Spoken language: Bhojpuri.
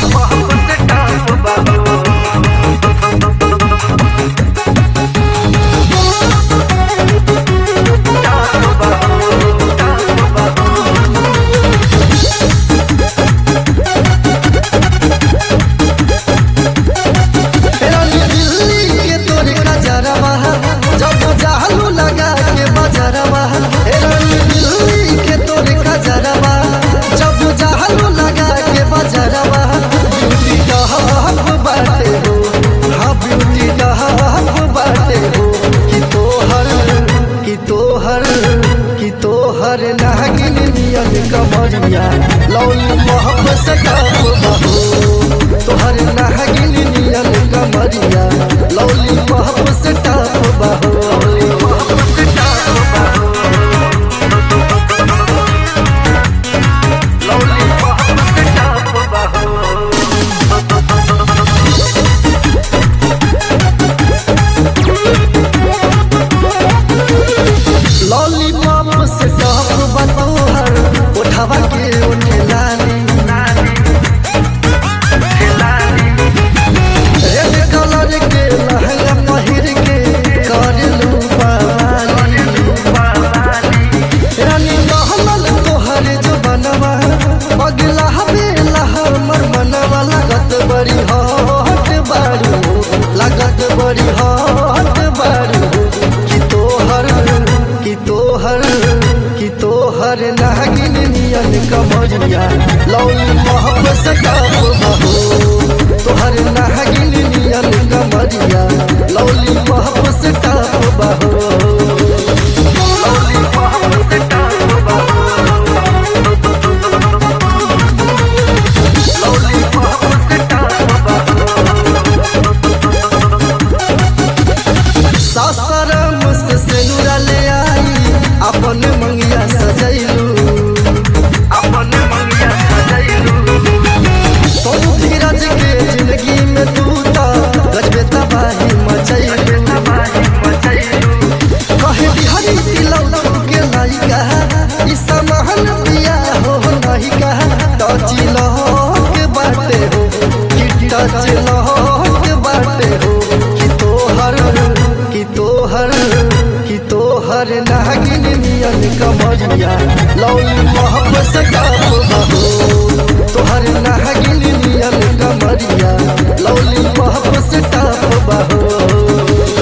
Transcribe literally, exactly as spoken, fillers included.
तोहर नागिन नियन कमरिया लौली मोहब्बत सताब बहो तोहर नागिन नियन कमरिया लौली मोहब्बत सताब बहो लागत बड़ी हट बारू कि तोहर कि तोहर कि तोहर नागिन नियन कमरिया लौली मोहब्बत सताब बहो तोहर नागिन नियन कमरिया लौली मोहब्बत सताब बहो अपन मंगिया सजैलू अपन मंगिया सजैलू सोनू धीरज के जिंदगी में तू ता गजबे तबाही मचैलू तबाही मचैलू कहे बिहारी दिलौ के नायिका ई समहन पिया हो नायिका टची लहक बाटे हो कि टच लहक बाटे हो कि तोहर कि तोहर कि तोहर नागिन नियन कमरिया लौली मोहब्बत सताब बहो तोहर नागिन नियन कमरिया लौली मोहब्बत सताब बहो।